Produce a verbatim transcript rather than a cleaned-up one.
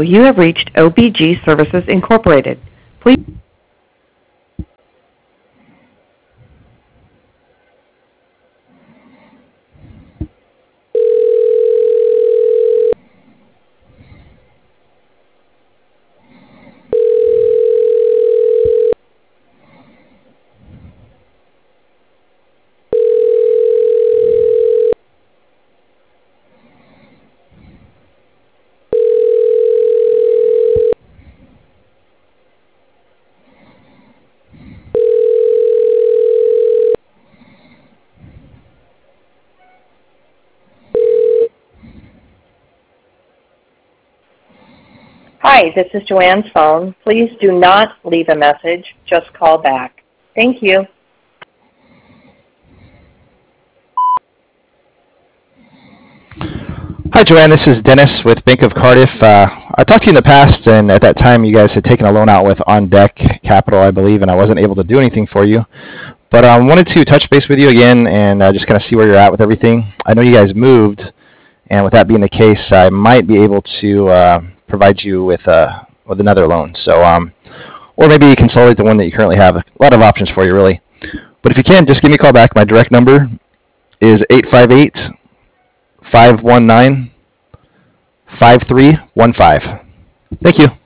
you have reached O B G Services Incorporated. Please. Hi, this is Joanne's phone. Please do not leave a message. Just call back. Thank you. Hi, Joanne. This is Dennis with Bank of Cardiff. Uh, I talked to you in the past, and at that time, you guys had taken a loan out with On Deck Capital, I believe, and I wasn't able to do anything for you. But I um, wanted to touch base with you again and uh, just kind of see where you're at with everything. I know you guys moved, and with that being the case, I might be able to uh, provide you with uh, with another loan. So, um, or maybe consolidate the one that you currently have. A lot of options for you, really. But if you can, just give me a call back. My direct number is eight five eight, five one nine, five three one five. Thank you.